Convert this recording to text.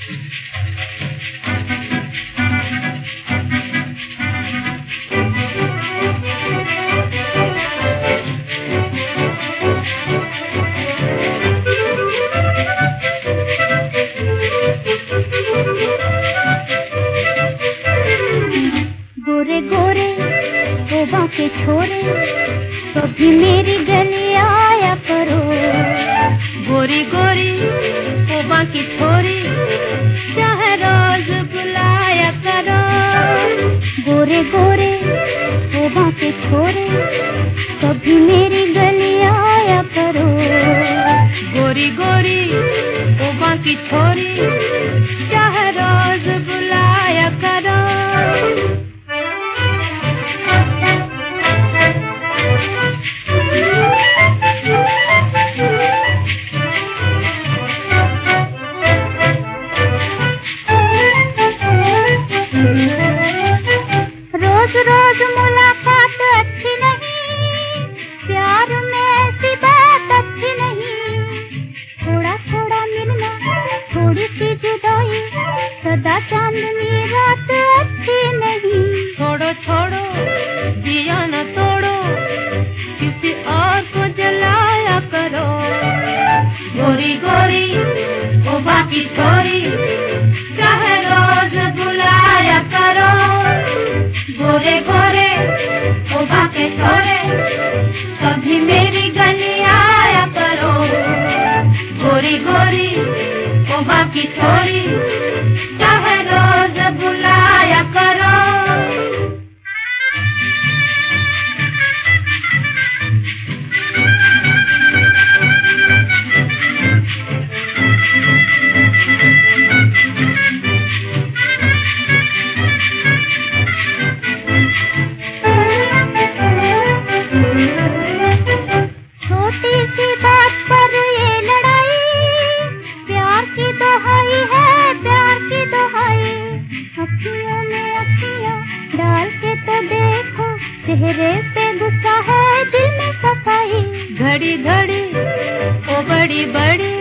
गोरे गोरे तोबा के छोरे कभी मेरी गली आया करो। गोरी गोरी तोबा की छोरी चाहे रोज बुलाया करो। गोरे गोरे तोबा के छोरे कभी मेरी गली आया करो। गोरी गोरी तोबा की छोरी चाहे रोज बुलाया करो। रोज मुलाकात अच्छी नहीं, प्यार में ऐसी बात अच्छी नहीं। थोड़ा थोड़ा मिलना, थोड़ी सी जुदाई, सदा चांदनी रात अच्छी नहीं। छोड़ो छोड़ो जिया न तोड़ो, किसी और को जलाया करो। गोरी गोरी तोबा की छोरी चाहे रोज बुलाया करो। गोरे गोरे तोबा के छोरे कभी मेरी गली आया करो। गोरी गोरी तोबा की छोरी चाहे रोज बुलाया करो। छोटी सी बात पर ये लड़ाई, प्यार की दोहाई है, प्यार की दोहाई। अखियों में अखियाँ डाल के तो देखो, चेहरे पे गुस्सा है, दिल में सफाई। घड़ी घड़ी ओ बड़ी बड़ी